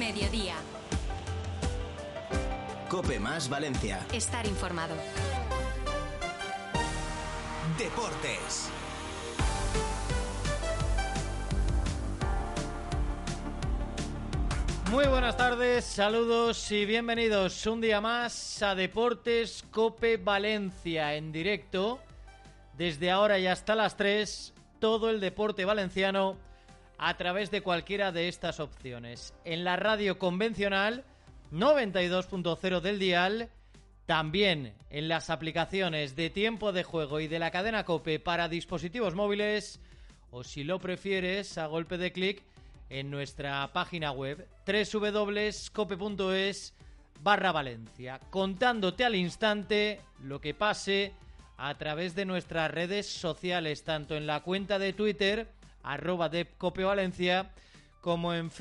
Mediodía. COPE más Valencia. Estar informado. Deportes. Muy buenas tardes, saludos y bienvenidos un día más a Deportes COPE Valencia en directo. Desde ahora y hasta las 3, todo el deporte valenciano a través de cualquiera de estas opciones. En la radio convencional 92.0 del dial, también en las aplicaciones de Tiempo de Juego y de la cadena COPE para dispositivos móviles, o si lo prefieres, a golpe de clic en nuestra página web www.cope.es/Valencia, contándote al instante lo que pase a través de nuestras redes sociales, tanto en la cuenta de Twitter @DepCopeValencia como en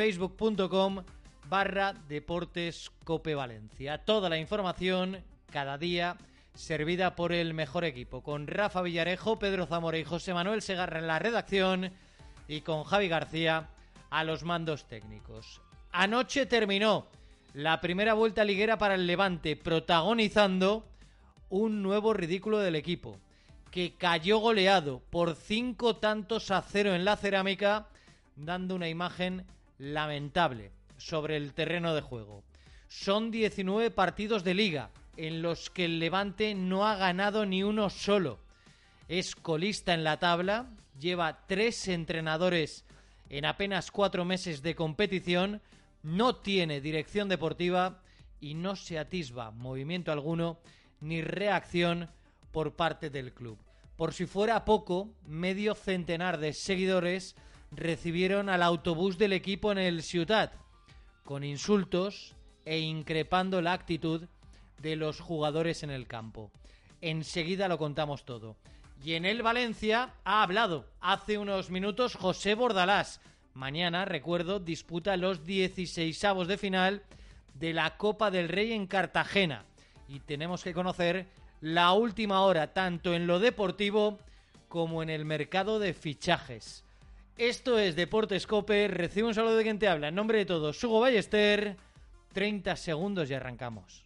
facebook.com/DeportesCopeValencia. Toda la información cada día servida por el mejor equipo, con Rafa Villarejo, Pedro Zamora y José Manuel Segarra en la redacción y con Javi García a los mandos técnicos. Anoche terminó la primera vuelta liguera para el Levante, protagonizando un nuevo ridículo del equipo, que cayó goleado por 5-0 en la Cerámica, dando una imagen lamentable sobre el terreno de juego. Son 19 partidos de liga en los que el Levante no ha ganado ni uno solo. Es colista en la tabla, lleva 3 entrenadores en apenas 4 meses de competición, no tiene dirección deportiva y no se atisba movimiento alguno ni reacción por parte del club. Por si fuera poco, medio centenar de seguidores recibieron al autobús del equipo en el Ciutat, con insultos e increpando la actitud de los jugadores en el campo. Enseguida lo contamos todo. Y en el Valencia ha hablado hace unos minutos José Bordalás. Mañana, recuerdo, disputa los 16avos de final de la Copa del Rey en Cartagena. Y tenemos que conocer la última hora, tanto en lo deportivo como en el mercado de fichajes. Esto es Deportes COPE. Recibe un saludo de quien te habla. En nombre de todos, Hugo Ballester. 30 segundos y arrancamos.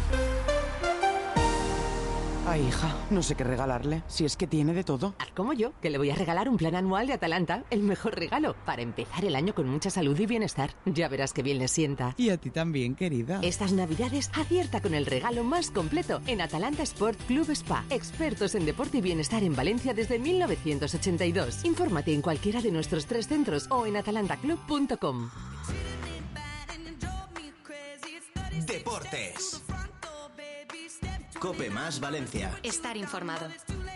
Ay, hija, no sé qué regalarle, si es que tiene de todo. Haz como yo, que le voy a regalar un plan anual de Atalanta, el mejor regalo, para empezar el año con mucha salud y bienestar. Ya verás qué bien le sienta. Y a ti también, querida. Estas navidades acierta con el regalo más completo en Atalanta Sport Club Spa. Expertos en deporte y bienestar en Valencia desde 1982. Infórmate en cualquiera de nuestros 3 centros o en atalantaclub.com. Deportes. COPE más Valencia. Estar informado.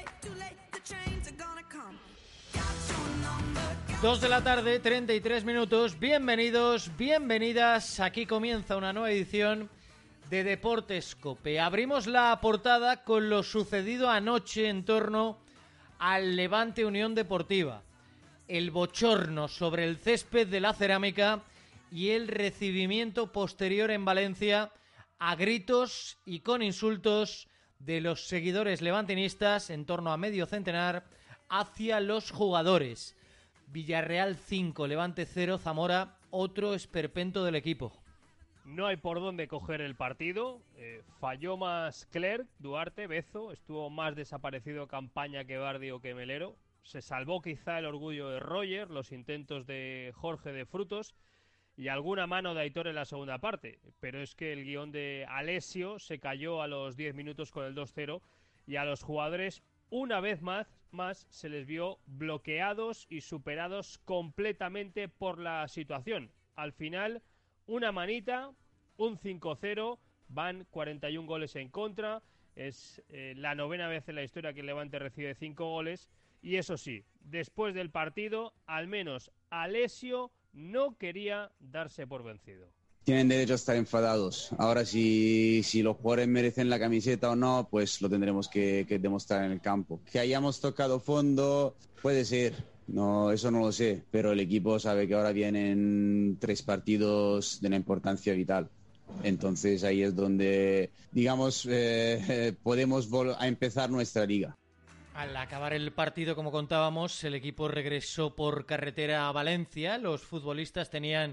2 de la tarde, 33 minutos. Bienvenidos, bienvenidas. Aquí comienza una nueva edición de Deportes COPE. Abrimos la portada con lo sucedido anoche en torno al Levante Unión Deportiva. El bochorno sobre el césped de la Cerámica y el recibimiento posterior en Valencia a gritos y con insultos de los seguidores levantinistas, en torno a medio centenar, hacia los jugadores. Villarreal 5, Levante 0, Zamora, otro esperpento del equipo. No hay por dónde coger el partido. Falló más Clerc, Duarte, Bezo. Estuvo más desaparecido Campaña que Bardi o que Melero. Se salvó quizá el orgullo de Roger, los intentos de Jorge de Frutos y alguna mano de Aitor en la segunda parte. Pero es que el guión de Alessio se cayó a los 10 minutos con el 2-0 y a los jugadores una vez más se les vio bloqueados y superados completamente por la situación. Al final, una manita, un 5-0, van 41 goles en contra. Es la 9ª vez en la historia que el Levante recibe 5 goles. Y eso sí, después del partido, al menos Alessio no quería darse por vencido. Tienen derecho a estar enfadados. Ahora si los jugadores merecen la camiseta o no, pues lo tendremos que demostrar en el campo. Que hayamos tocado fondo, puede ser. No, eso no lo sé, pero el equipo sabe que ahora vienen 3 partidos de una importancia vital. Entonces ahí es donde, digamos, podemos a empezar nuestra liga. Al acabar el partido, como contábamos, el equipo regresó por carretera a Valencia. Los futbolistas tenían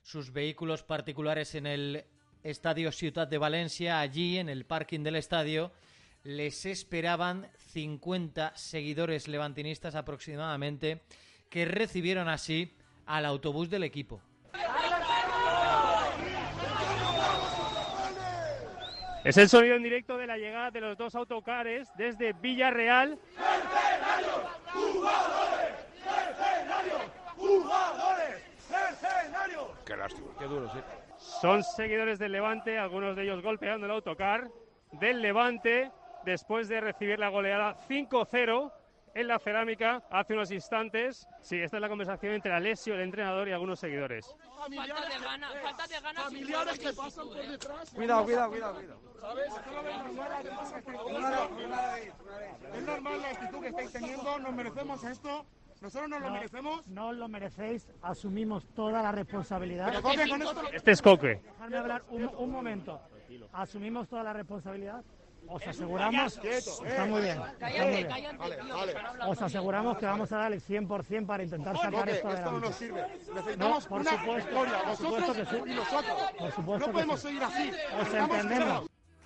sus vehículos particulares en el Estadio Ciutat de Valencia. Allí, en el parking del estadio, les esperaban 50 seguidores levantinistas aproximadamente, que recibieron así al autobús del equipo. Es el sonido en directo de la llegada de los dos autocares desde Villarreal. ¡Mercenarios! ¡Jugadores! ¡Mercenarios! ¡Jugadores! ¡Mercenarios! Qué lástima, qué duro, sí. Son seguidores del Levante, algunos de ellos golpeando el autocar del Levante después de recibir la goleada 5-0 en la Cerámica hace unos instantes. Sí, esta es la conversación entre Alessio, el entrenador, y algunos seguidores. Falta de ganas. Familiares que pasan por detrás. Cuidado. ¿Sabes? Es normal la actitud que estáis teniendo, nos merecemos esto. Nosotros nos lo merecemos. No os lo merecéis, asumimos toda la responsabilidad. Pero Coque, con esto... Este es Coque. Dejadme hablar un momento. Asumimos toda la responsabilidad. Os aseguramos... Está muy bien. Os aseguramos que vamos a dar el 100% para intentar sacar esto adelante. Esto no nos sirve. Necesitamos una victoria. Vosotros y nosotros. Por supuesto. No podemos seguir así. Os entendemos.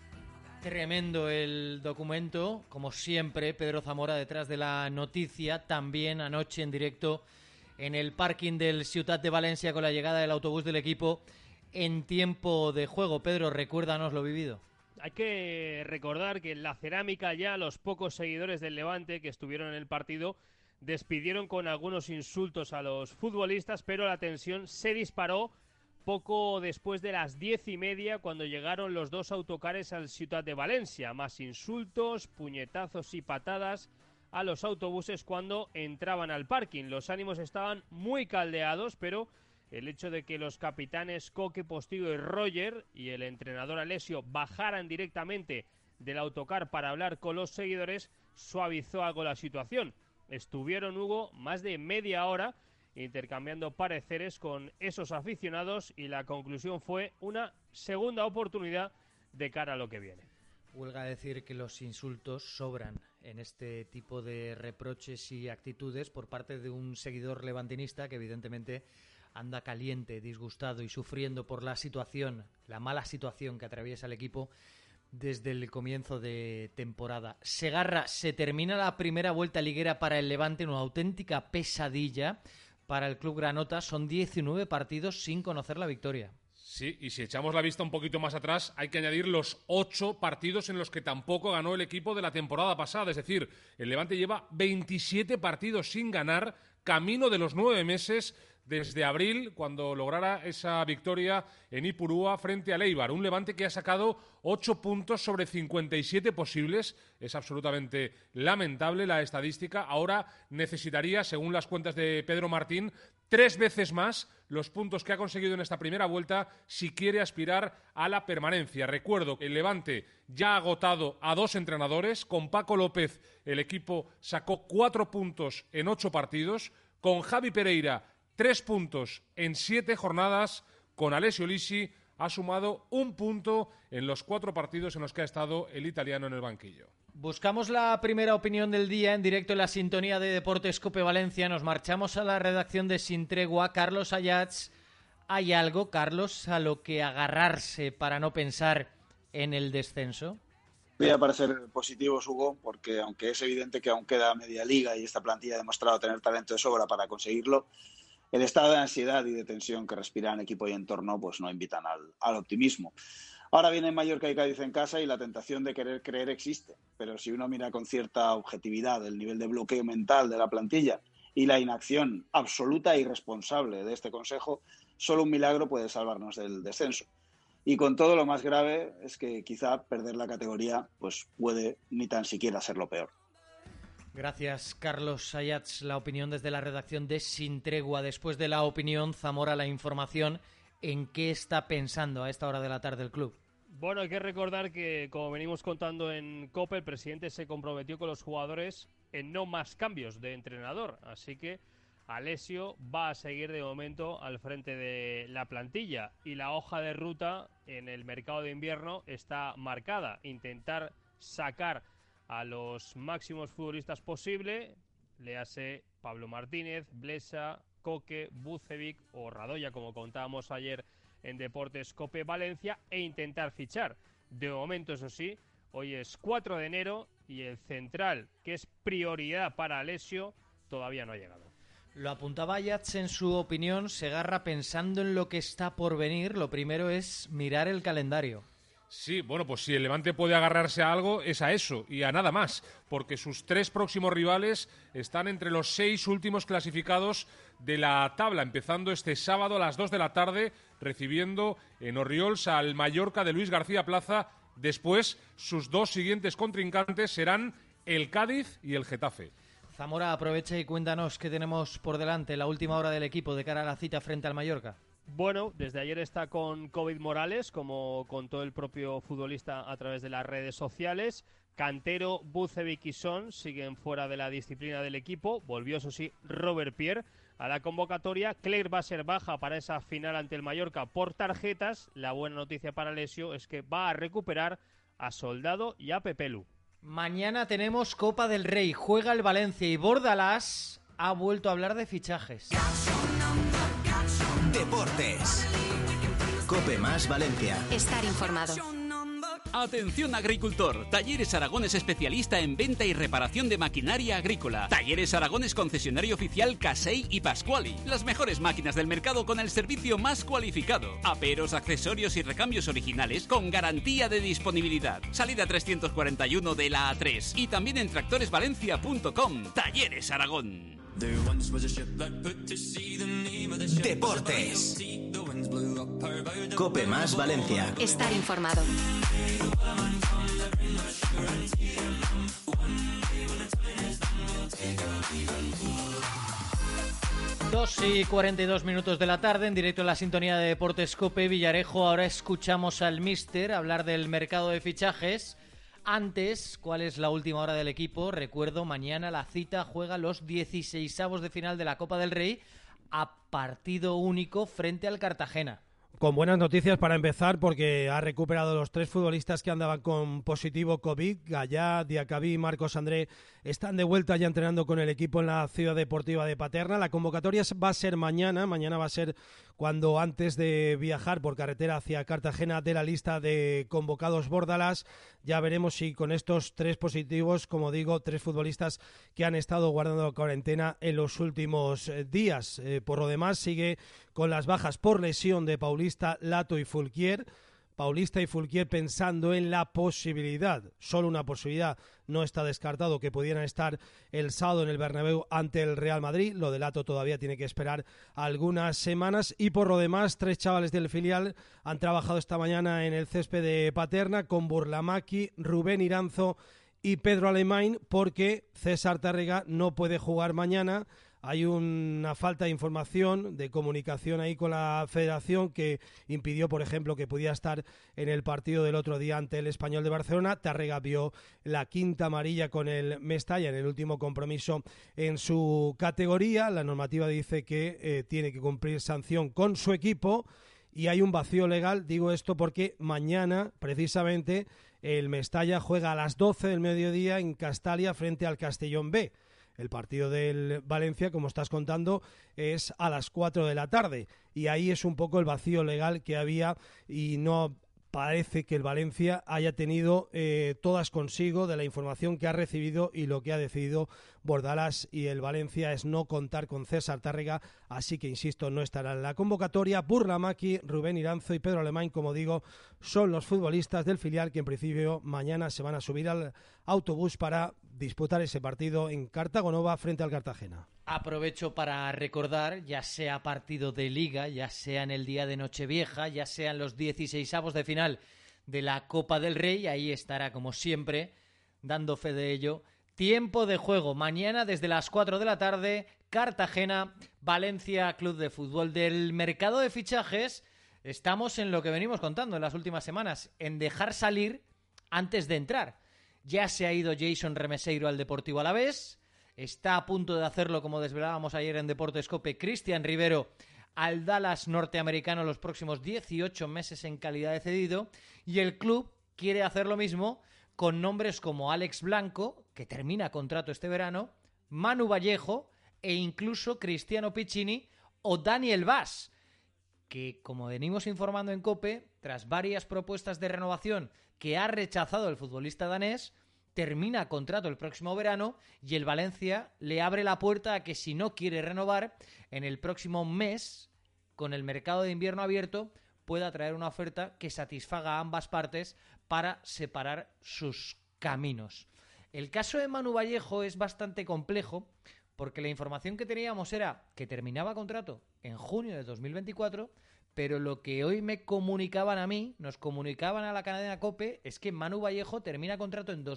Tremendo el documento, como siempre, Pedro Zamora detrás de la noticia, también anoche en directo en el parking del Ciutat de Valencia con la llegada del autobús del equipo en tiempo de juego. Pedro, recuérdanos lo vivido. Hay que recordar que en la Cerámica ya los pocos seguidores del Levante que estuvieron en el partido despidieron con algunos insultos a los futbolistas, pero la tensión se disparó poco después de las 10:30, cuando llegaron los dos autocares al Ciutat de Valencia. Más insultos, puñetazos y patadas a los autobuses cuando entraban al parking. Los ánimos estaban muy caldeados, pero el hecho de que los capitanes Coque, Postigo y Roger y el entrenador Alessio bajaran directamente del autocar para hablar con los seguidores suavizó algo la situación. Estuvieron, Hugo, más de media hora intercambiando pareceres con esos aficionados y la conclusión fue una segunda oportunidad de cara a lo que viene. Huelga decir que los insultos sobran en este tipo de reproches y actitudes por parte de un seguidor levantinista que evidentemente anda caliente, disgustado y sufriendo por la situación, la mala situación que atraviesa el equipo desde el comienzo de temporada. Segarra, se termina la primera vuelta liguera para el Levante, una auténtica pesadilla para el club granota. Son 19 partidos sin conocer la victoria. Sí, y si echamos la vista un poquito más atrás, hay que añadir los 8 partidos en los que tampoco ganó el equipo de la temporada pasada. Es decir, el Levante lleva 27 partidos sin ganar, camino de los 9 meses desde abril, cuando lograra esa victoria en Ipurúa frente al Eibar. Un Levante que ha sacado 8 puntos sobre 57 posibles. Es absolutamente lamentable la estadística. Ahora necesitaría, según las cuentas de Pedro Martín, 3 veces más los puntos que ha conseguido en esta primera vuelta si quiere aspirar a la permanencia. Recuerdo que el Levante ya ha agotado a 2 entrenadores. Con Paco López el equipo sacó 4 puntos en 8 partidos. Con Javi Pereira 3 puntos en 7 jornadas. Con Alessio Lisi ha sumado 1 punto en los 4 partidos en los que ha estado el italiano en el banquillo. Buscamos la primera opinión del día en directo en la sintonía de Deportes Cope Valencia. Nos marchamos a la redacción de Sin Tregua. Carlos Ayats, ¿hay algo, Carlos, a lo que agarrarse para no pensar en el descenso? Voy a parecer positivos, Hugo, porque aunque es evidente que aún queda media liga y esta plantilla ha demostrado tener talento de sobra para conseguirlo, el estado de ansiedad y de tensión que respiran equipo y entorno pues no invitan al optimismo. Ahora viene Mallorca y Cádiz en casa y la tentación de querer creer existe, pero si uno mira con cierta objetividad el nivel de bloqueo mental de la plantilla y la inacción absoluta e irresponsable de este consejo, solo un milagro puede salvarnos del descenso. Y con todo, lo más grave es que quizá perder la categoría pues puede ni tan siquiera ser lo peor. Gracias, Carlos Ayats. La opinión desde la redacción de Sin Tregua. Después de la opinión, Zamora, la información. ¿En qué está pensando a esta hora de la tarde el club? Bueno, hay que recordar que, como venimos contando en COPE, el presidente se comprometió con los jugadores en no más cambios de entrenador. Así que Alessio va a seguir de momento al frente de la plantilla. Y la hoja de ruta en el mercado de invierno está marcada. Intentar sacar a los máximos futbolistas posible. Le hace Pablo Martínez, Blesa, Coque, Bucevic o Radoya, como contábamos ayer en Deportes Cope Valencia, e intentar fichar. De momento, eso sí, hoy es 4 de enero y el central, que es prioridad para Alessio, todavía no ha llegado. Lo apuntaba Ayats en su opinión, Segarra, pensando en lo que está por venir, lo primero es mirar el calendario. Sí, bueno, pues si el Levante puede agarrarse a algo, es a eso y a nada más, porque sus 3 próximos rivales están entre los 6 últimos clasificados de la tabla, empezando este sábado a las 2 de la tarde, recibiendo en Orriols al Mallorca de Luis García Plaza. Después, sus 2 siguientes contrincantes serán el Cádiz y el Getafe. Zamora, aprovecha y cuéntanos qué tenemos por delante, la última hora del equipo de cara a la cita frente al Mallorca. Bueno, desde ayer está con COVID Morales, como contó el propio futbolista a través de las redes sociales. Cantero, Bucevic y Son siguen fuera de la disciplina del equipo. Volvió, eso sí, Robert Pierre a la convocatoria. Clerc va a ser baja para esa final ante el Mallorca por tarjetas. La buena noticia para Alessio es que va a recuperar a Soldado y a Pepelu. Mañana tenemos Copa del Rey, juega el Valencia y Bordalás ha vuelto a hablar de fichajes. Deportes. Cope más Valencia. Estar informado. Atención agricultor, Talleres Aragón es especialista en venta y reparación de maquinaria agrícola. Talleres Aragón es concesionario oficial Casey y Pasquali. Las mejores máquinas del mercado con el servicio más cualificado. Aperos, accesorios y recambios originales con garantía de disponibilidad. Salida 341 de la A3 y también en tractoresvalencia.com. Talleres Aragón. Deportes. Cope más Valencia. Estar informado. Dos y 42 minutos de la tarde, en directo en la sintonía de Deportes Cope Villarejo. Ahora escuchamos al míster hablar del mercado de fichajes. Antes, ¿cuál es la última hora del equipo? Recuerdo, mañana la cita juega los 16avos de final de la Copa del Rey a partido único frente al Cartagena. Con buenas noticias para empezar, porque ha recuperado los 3 futbolistas que andaban con positivo COVID. Gallá, Diacabí y Marcos André están de vuelta ya entrenando con el equipo en la Ciudad Deportiva de Paterna. La convocatoria va a ser mañana va a ser cuando antes de viajar por carretera hacia Cartagena de la lista de convocados Bordalás. Ya veremos si con estos 3 positivos, como digo, 3 futbolistas que han estado guardando cuarentena en los últimos días. Por lo demás, sigue con las bajas por lesión de Paulista, Lato y Fulquier. Paulista y Fulquier pensando en la posibilidad, solo una posibilidad, no está descartado que pudieran estar el sábado en el Bernabéu ante el Real Madrid. Lo de Lato todavía tiene que esperar algunas semanas. Y por lo demás, 3 chavales del filial han trabajado esta mañana en el césped de Paterna con Burlamaqui, Rubén Iranzo y Pedro Alemán, porque César Tárrega no puede jugar mañana. Hay una falta de información, de comunicación ahí con la federación que impidió, por ejemplo, que pudiera estar en el partido del otro día ante el Español de Barcelona. Tárrega vio la 5ª amarilla con el Mestalla en el último compromiso en su categoría. La normativa dice que tiene que cumplir sanción con su equipo y hay un vacío legal. Digo esto porque mañana, precisamente, el Mestalla juega a las 12 del mediodía en Castalia frente al Castellón B. El partido del Valencia, como estás contando, es a las 4 de la tarde y ahí es un poco el vacío legal que había y no parece que el Valencia haya tenido todas consigo de la información que ha recibido, y lo que ha decidido Bordalás y el Valencia es no contar con César Tárrega, así que, insisto, no estará en la convocatoria. Burlamaqui, Rubén Iranzo y Pedro Alemán, como digo, son los futbolistas del filial que en principio mañana se van a subir al autobús para disputar ese partido en Cartagonova frente al Cartagena. Aprovecho para recordar, ya sea partido de Liga, ya sea en el día de Nochevieja, ya sea en los 16avos de final de la Copa del Rey, ahí estará, como siempre, dando fe de ello. Tiempo de juego, mañana desde las 4 de la tarde, Cartagena, Valencia Club de Fútbol. Del mercado de fichajes, estamos en lo que venimos contando en las últimas semanas, en dejar salir antes de entrar. Ya se ha ido Jason Remeseiro al Deportivo Alavés, está a punto de hacerlo, como desvelábamos ayer en Deportes Cope, Cristian Rivero al Dallas norteamericano los próximos 18 meses en calidad de cedido, y el club quiere hacer lo mismo con nombres como Alex Blanco, que termina contrato este verano, Manu Vallejo e incluso Cristiano Piccini o Daniel Vaz, que, como venimos informando en COPE, tras varias propuestas de renovación que ha rechazado el futbolista danés, termina contrato el próximo verano y el Valencia le abre la puerta a que, si no quiere renovar, en el próximo mes, con el mercado de invierno abierto, pueda traer una oferta que satisfaga a ambas partes para separar sus caminos. El caso de Manu Vallejo es bastante complejo, porque la información que teníamos era que terminaba contrato en junio de 2024, pero lo que hoy me comunicaban a mí, nos comunicaban a la cadena COPE, es que Manu Vallejo termina contrato en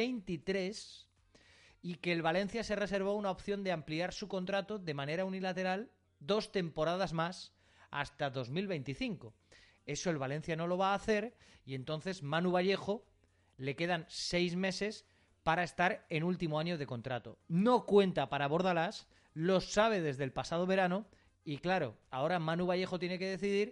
2023 y que el Valencia se reservó una opción de ampliar su contrato de manera unilateral 2 temporadas más hasta 2025. Eso el Valencia no lo va a hacer y entonces Manu Vallejo le quedan 6 meses para estar en último año de contrato. No cuenta para Bordalás, lo sabe desde el pasado verano y claro, ahora Manu Vallejo tiene que decidir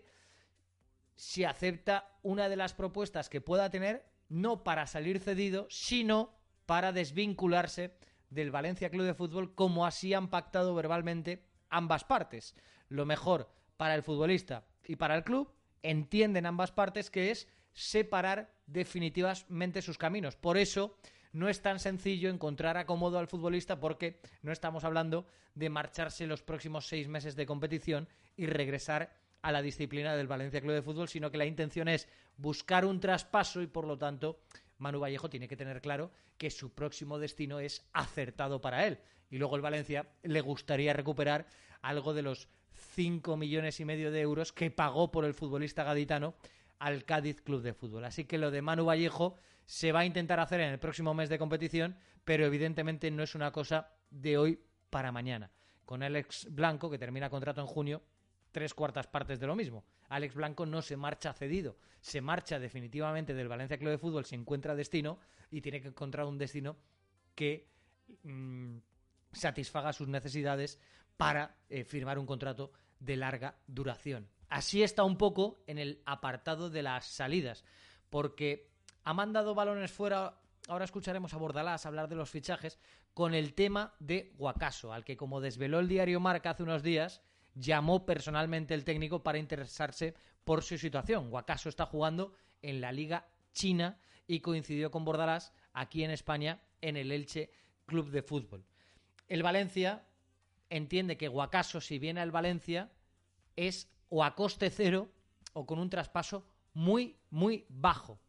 si acepta una de las propuestas que pueda tener, no para salir cedido, sino para desvincularse del Valencia Club de Fútbol, como así han pactado verbalmente ambas partes. Lo mejor para el futbolista y para el club, entienden ambas partes, que es separar definitivamente sus caminos. Por eso no es tan sencillo encontrar acomodo al futbolista, porque no estamos hablando de marcharse los próximos 6 meses de competición y regresar a la disciplina del Valencia Club de Fútbol, sino que la intención es buscar un traspaso y, por lo tanto, Manu Vallejo tiene que tener claro que su próximo destino es acertado para él. Y luego el Valencia le gustaría recuperar algo de los 5,5 millones de euros que pagó por el futbolista gaditano al Cádiz Club de Fútbol. Así que lo de Manu Vallejo se va a intentar hacer en el próximo mes de competición, pero evidentemente no es una cosa de hoy para mañana. Con Alex Blanco, que termina contrato en junio, 3/4 partes de lo mismo. Alex Blanco no se marcha cedido, se marcha definitivamente del Valencia Club de Fútbol si encuentra destino, y tiene que encontrar un destino que satisfaga sus necesidades para firmar un contrato de larga duración. Así está un poco en el apartado de las salidas, porque ha mandado balones fuera. Ahora escucharemos a Bordalás hablar de los fichajes con el tema de Guacaso, al que, como desveló el diario Marca hace unos días, llamó personalmente el técnico para interesarse por su situación. Guacaso está jugando en la Liga China y coincidió con Bordalás aquí en España en el Elche Club de Fútbol. El Valencia entiende que Guacaso, si viene al Valencia, es o a coste cero o con un traspaso muy, muy bajo.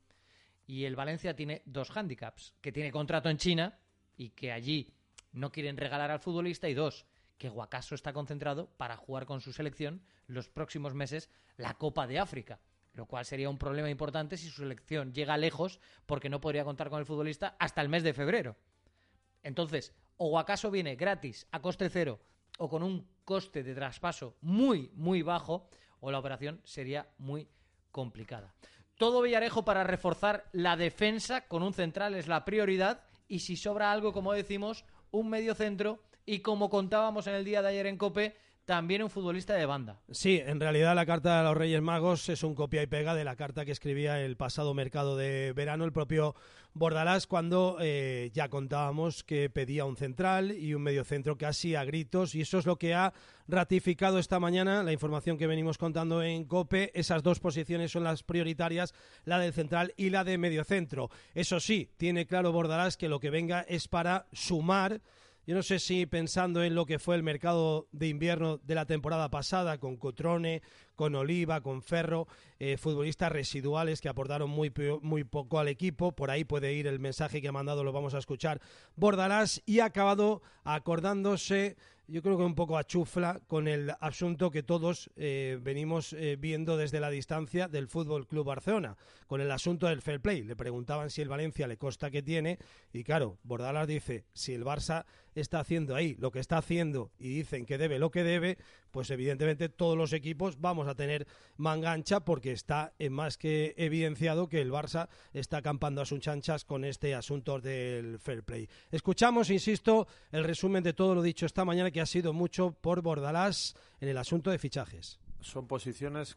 Y el Valencia tiene 2 hándicaps: que tiene contrato en China y que allí no quieren regalar al futbolista, y 2, que Guacaso está concentrado para jugar con su selección los próximos meses la Copa de África, lo cual sería un problema importante si su selección llega lejos, porque no podría contar con el futbolista hasta el mes de febrero. Entonces, o Guacaso viene gratis, a coste cero, o con un coste de traspaso muy, muy bajo, o la operación sería muy complicada. Todo Villarejo para reforzar la defensa, con un central es la prioridad, y si sobra algo, como decimos, un mediocentro, y como contábamos en el día de ayer en COPE, también un futbolista de banda. Sí, en realidad la carta de los Reyes Magos es un copia y pega de la carta que escribía el pasado mercado de verano el propio Bordalás, cuando ya contábamos que pedía un central y un mediocentro casi a gritos, y eso es lo que ha ratificado esta mañana la información que venimos contando en COPE. Esas 2 posiciones son las prioritarias, la del central y la de mediocentro. Eso sí, tiene claro Bordalás que lo que venga es para sumar. Yo no sé si pensando en lo que fue el mercado de invierno de la temporada pasada, con Cotrone, con Oliva, con Ferro, futbolistas residuales que aportaron muy poco al equipo. Por ahí puede ir el mensaje que ha mandado, lo vamos a escuchar Bordalás, y ha acabado acordándose, yo creo que un poco a chufla, con el asunto que todos venimos viendo desde la distancia del Fútbol Club Barcelona, con el asunto del fair play. Le preguntaban si el Valencia le consta que tiene, y claro, Bordalás dice, si el Barça está haciendo ahí lo que está haciendo y dicen que debe lo que debe, pues evidentemente todos los equipos vamos a tener manga ancha, porque está más que evidenciado que el Barça está acampando a sus chanchas con este asunto del fair play. Escuchamos, insisto, el resumen de todo lo dicho esta mañana, que ha sido mucho por Bordalás en el asunto de fichajes. Son posiciones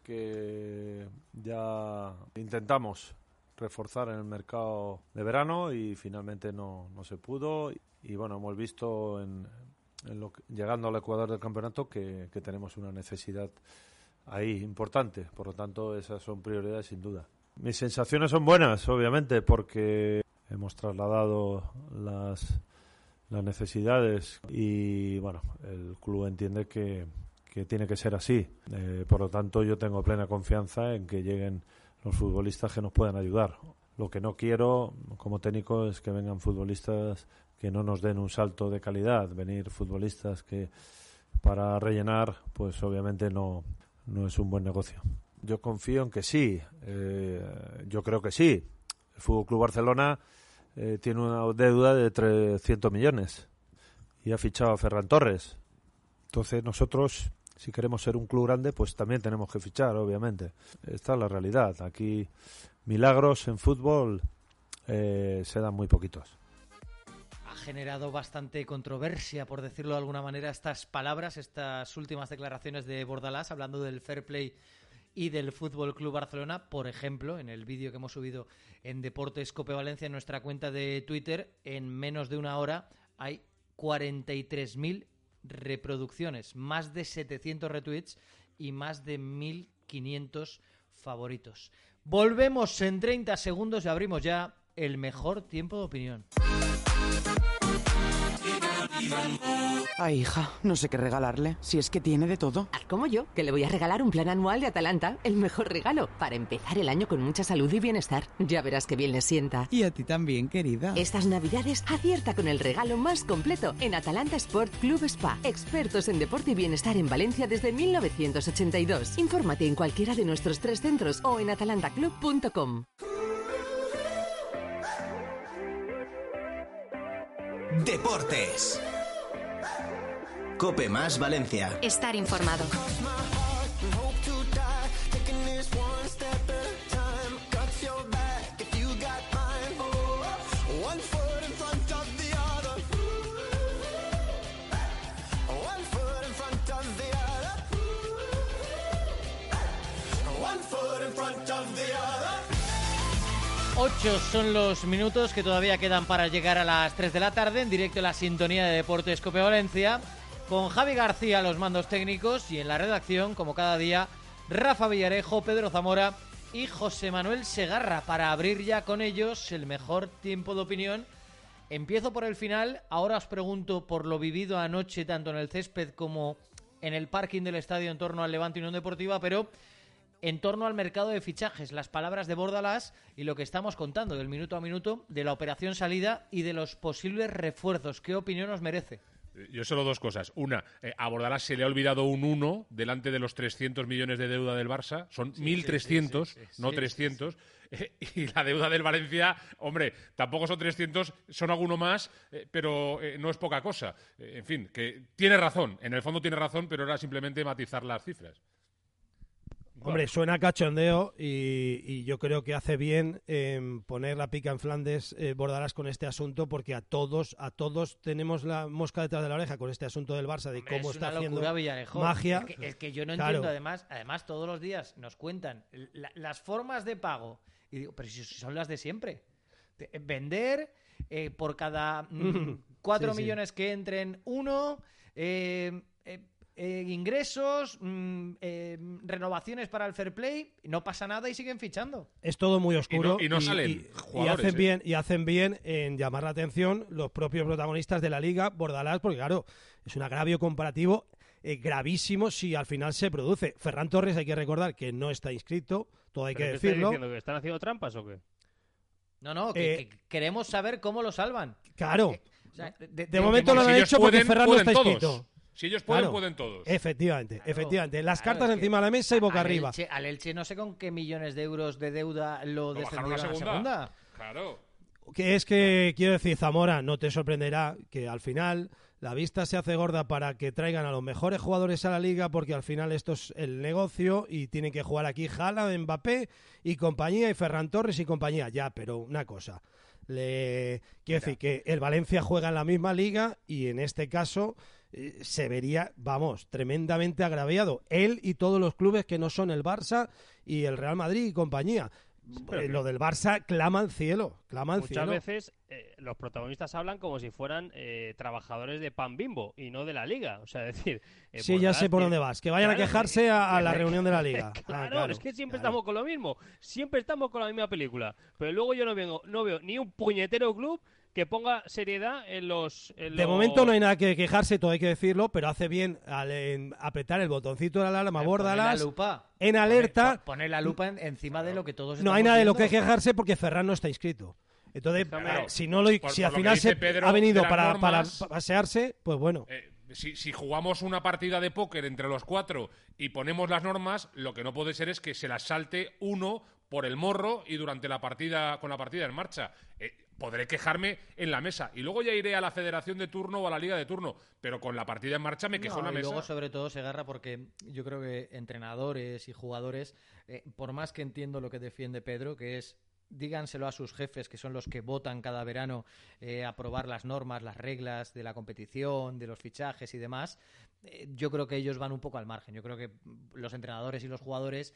que ya intentamos reforzar en el mercado de verano y finalmente no se pudo, y bueno, hemos visto en llegando al Ecuador del campeonato, que tenemos una necesidad ahí importante. Por lo tanto, esas son prioridades sin duda. Mis sensaciones son buenas, obviamente, porque hemos trasladado las necesidades y, bueno, el club entiende que tiene que ser así. Por lo tanto, yo tengo plena confianza en que lleguen los futbolistas que nos puedan ayudar. Lo que no quiero como técnico es que vengan futbolistas que no nos den un salto de calidad. Venir futbolistas que para rellenar, pues obviamente no es un buen negocio. Yo confío en que sí. Yo creo que sí. El Fútbol Club Barcelona tiene una deuda de 300 millones y ha fichado a Ferran Torres. Entonces nosotros, si queremos ser un club grande, pues también tenemos que fichar, obviamente. Esta es la realidad. Aquí milagros en fútbol se dan muy poquitos. Ha generado bastante controversia, por decirlo de alguna manera, estas palabras, estas últimas declaraciones de Bordalás, hablando del fair play y del Fútbol Club Barcelona. Por ejemplo, en el vídeo que hemos subido en Deportes Cope Valencia, en nuestra cuenta de Twitter, en menos de una hora hay 43.000 reproducciones, más de 700 retweets y más de 1.500 favoritos. Volvemos en 30 segundos y abrimos ya el mejor tiempo de opinión. Ay, hija, no sé qué regalarle, si es que tiene de todo. Haz como yo, que le voy a regalar un plan anual de Atalanta, el mejor regalo, para empezar el año con mucha salud y bienestar. Ya verás qué bien le sienta. Y a ti también, querida. Estas Navidades acierta con el regalo más completo en Atalanta Sport Club Spa. Expertos en deporte y bienestar en Valencia desde 1982. Infórmate en cualquiera de nuestros 3 centros o en atalantaclub.com. Deportes. Cope Más Valencia. Estar informado. Ocho son los minutos que todavía quedan para llegar a las 3 de la tarde, en directo en la sintonía de Deportes Cope Valencia, con Javi García a los mandos técnicos y en la redacción, como cada día, Rafa Villarejo, Pedro Zamora y José Manuel Segarra, para abrir ya con ellos el mejor tiempo de opinión. Empiezo por el final. Ahora os pregunto por lo vivido anoche, tanto en el césped como en el parking del estadio en torno al Levante Unión Deportiva, pero en torno al mercado de fichajes, las palabras de Bordalás y lo que estamos contando del minuto a minuto, de la operación salida y de los posibles refuerzos. ¿Qué opinión os merece? Yo solo dos cosas. Una, a Bordalás se le ha olvidado un 1 delante de los 300 millones de deuda del Barça. Son 1.300, no 300. Y la deuda del Valencia, hombre, tampoco son 300, son alguno más, pero no es poca cosa. En fin, que tiene razón, en el fondo tiene razón, pero era simplemente matizar las cifras. Hombre, suena cachondeo y yo creo que hace bien poner la pica en Flandes, Bordalás, con este asunto, porque a todos tenemos la mosca detrás de la oreja con este asunto del Barça, de Hombre, cómo está haciendo locura, Villarejo. magia. Es que yo no Claro. entiendo, además todos los días nos cuentan las formas de pago, y digo, pero si son las de siempre. Vender por cada 4 millones que entren, 1... ingresos, renovaciones para el fair play, no pasa nada y siguen fichando. Es todo muy oscuro y no salen jugadores, y hacen bien en llamar la atención los propios protagonistas de la liga, Bordalás, porque claro, es un agravio comparativo gravísimo si al final se produce. Ferran Torres, hay que recordar que no está inscrito, todo hay que ¿Qué decirlo. estáis diciendo? ¿Que están haciendo trampas o qué? No, que queremos saber cómo lo salvan. Claro. O sea, de momento lo han hecho porque Ferran no está inscrito. Si ellos pueden, Claro. pueden todos. Efectivamente. Las cartas es encima de la mesa y boca arriba. Al Elche no sé con qué millones de euros de deuda lo bajaron descendieron a la segunda. Claro. Que es que, quiero decir, Zamora, no te sorprenderá que al final la vista se hace gorda para que traigan a los mejores jugadores a la liga, porque al final esto es el negocio y tienen que jugar aquí Haaland, Mbappé y compañía, y Ferran Torres y compañía. Ya, pero una cosa, quiero decir que el Valencia juega en la misma liga y en este caso se vería, tremendamente agraviado él y todos los clubes que no son el Barça y el Real Madrid y compañía. Lo del Barça clama al cielo, Muchas veces los protagonistas hablan como si fueran trabajadores de Pan Bimbo y no de la Liga. O sea, es decir... sí, ya sé por dónde vas. Que vayan a quejarse a la reunión de la Liga. Claro, es que siempre estamos con lo mismo. Siempre estamos con la misma película. Pero luego yo no veo ni un puñetero club que ponga seriedad en los... De momento no hay nada que quejarse, todo hay que decirlo, pero hace bien al apretar el botoncito de la alarma, Bordalas, la lupa. en alerta... Poner la lupa encima de lo que todos no hay nada de lo que quejarse porque Ferran no está inscrito. Entonces, si al final ha venido para pasearse, pues bueno... Si jugamos una partida de póker entre los 4 y ponemos las normas, lo que no puede ser es que se las salte uno por el morro y durante la partida, con la partida en marcha. Podré quejarme en la mesa y luego ya iré a la federación de turno o a la liga de turno, pero con la partida en marcha me quejo en la mesa. Y luego, sobre todo, Segarra, porque yo creo que entrenadores y jugadores, por más que entiendo lo que defiende Pedro, que es díganselo a sus jefes, que son los que votan cada verano aprobar las normas, las reglas de la competición, de los fichajes y demás, yo creo que ellos van un poco al margen. Yo creo que los entrenadores y los jugadores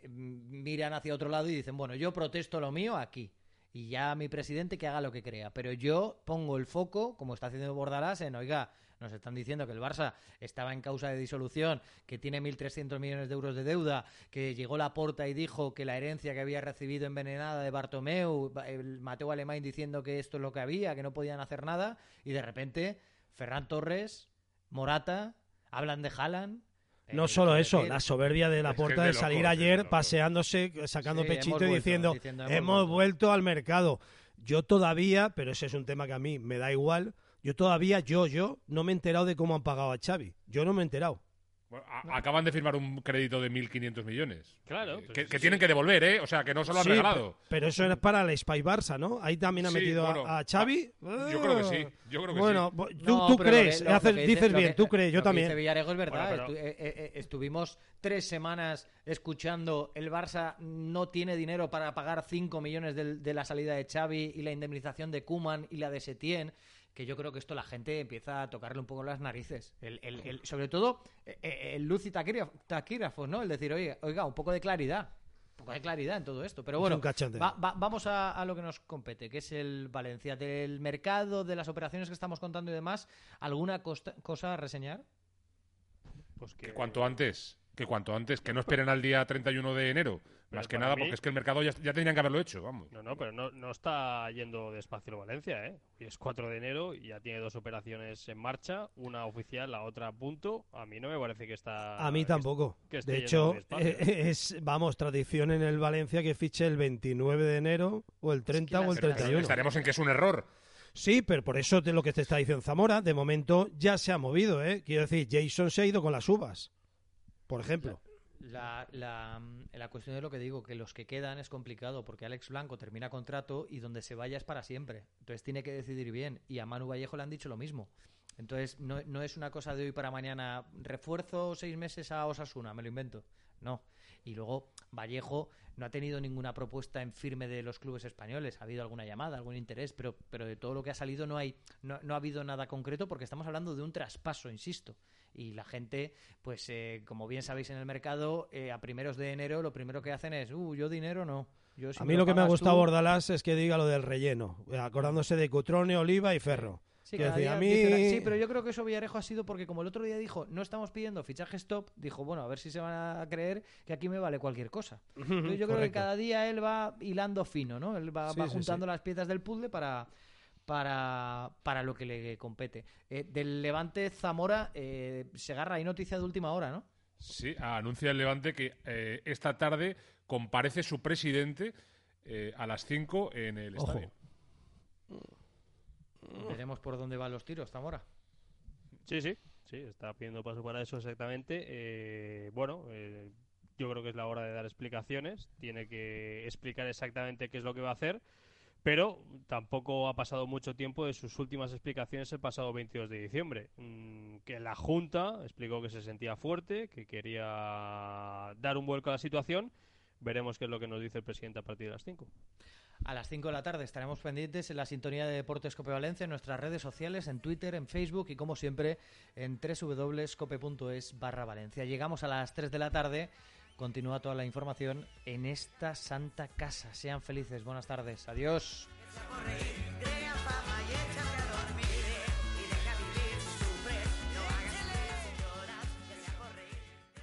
miran hacia otro lado y dicen, bueno, yo protesto lo mío aquí. Y ya mi presidente que haga lo que crea. Pero yo pongo el foco, como está haciendo Bordalas, en, oiga, nos están diciendo que el Barça estaba en causa de disolución, que tiene 1.300 millones de euros de deuda, que llegó Laporta y dijo que la herencia que había recibido envenenada de Bartomeu, el Mateu Alemán diciendo que esto es lo que había, que no podían hacer nada, y de repente Ferran Torres, Morata, hablan de Haaland... No solo eso, la soberbia de Laporta de salir ayer paseándose, sacando pechito y diciendo hemos vuelto al mercado. Yo todavía, pero ese es un tema que a mí me da igual, yo todavía, yo no me he enterado de cómo han pagado a Xavi. Yo no me he enterado. Bueno, acaban de firmar un crédito de 1.500 millones. Claro. Que tienen que devolver, O sea, que no se lo han regalado. Pero eso es para el Spy Barça, ¿no? Ahí también ha metido a Xavi. Yo creo que sí. Bueno, tú crees, dices bien, tú crees, yo también. Dice Villarejo es verdad. Estuvimos 3 semanas escuchando el Barça no tiene dinero para pagar 5 millones de la salida de Xavi y la indemnización de Koeman y la de Setién. Que yo creo que esto la gente empieza a tocarle un poco las narices. Sobre todo, el luz y taquígrafos, ¿no? El decir, oiga, un poco de claridad. Un poco de claridad en todo esto. Pero bueno, vamos a lo que nos compete, que es el Valencia. Del mercado, de las operaciones que estamos contando y demás, ¿alguna cosa a reseñar? Pues que cuanto antes, que no esperen al día 31 de enero. Pero más que nada, porque es que el mercado ya tenían que haberlo hecho, vamos. No, pero no está yendo despacio Valencia, ¿eh? Hoy es 4 de enero y ya tiene 2 operaciones en marcha, una oficial, la otra a punto. A mí no me parece que está... A mí tampoco. De hecho, es tradición en el Valencia que fiche el 29 de enero o el 30 o el 31. Estaremos en que es un error. Sí, pero por eso de lo que te está diciendo Zamora, de momento ya se ha movido, ¿eh? Quiero decir, Jason se ha ido con las uvas, por ejemplo. La cuestión de lo que digo, que los que quedan es complicado porque Alex Blanco termina contrato y donde se vaya es para siempre. Entonces tiene que decidir bien y a Manu Vallejo le han dicho lo mismo. Entonces no es una cosa de hoy para mañana, refuerzo 6 meses a Osasuna, me lo invento. No. Y luego Vallejo no ha tenido ninguna propuesta en firme de los clubes españoles. Ha habido alguna llamada, algún interés, pero de todo lo que ha salido no ha habido nada concreto porque estamos hablando de un traspaso, insisto. Y la gente, pues como bien sabéis en el mercado, a primeros de enero lo primero que hacen es, yo dinero no. A mí lo que me ha gustado Bordalas es que diga lo del relleno, acordándose de Cutrone, Oliva y Ferro. Sí, sí, pero yo creo que eso Villarejo ha sido porque como el otro día dijo, no estamos pidiendo fichajes top, dijo, bueno, a ver si se van a creer que aquí me vale cualquier cosa. Entonces yo creo que cada día él va hilando fino, ¿no? Él va juntando las piezas del puzzle para lo que le compete. Del Levante Zamora, Segarra, hay noticia de última hora, ¿no? Sí, anuncia el Levante que esta tarde comparece su presidente a las 5 en el estadio. Veremos por dónde van los tiros, Zamora. Sí, está pidiendo paso para eso exactamente. Yo creo que es la hora de dar explicaciones. Tiene que explicar exactamente qué es lo que va a hacer. Pero tampoco ha pasado mucho tiempo de sus últimas explicaciones el pasado 22 de diciembre. Que la Junta explicó que se sentía fuerte, que quería dar un vuelco a la situación. Veremos qué es lo que nos dice el presidente a partir de las 5. A las 5 de la tarde estaremos pendientes en la sintonía de Deportes Cope Valencia, en nuestras redes sociales, en Twitter, en Facebook y como siempre en www.cope.es/Valencia. Llegamos a las 3 de la tarde. Continúa toda la información en esta santa casa. Sean felices. Buenas tardes. Adiós.